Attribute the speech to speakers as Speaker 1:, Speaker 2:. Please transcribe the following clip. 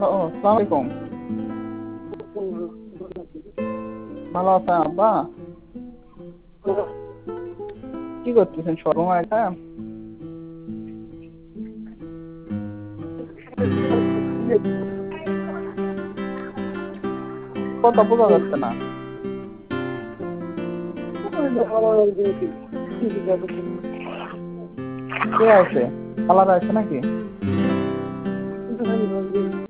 Speaker 1: ও আসসালামু আলাইকুম। ভালো আছেন আব্বা? কি করতেছেন শর্মা এটা? কথা বোঝা যাচ্ছে না। কে আছে? খালারা আছে নাকি?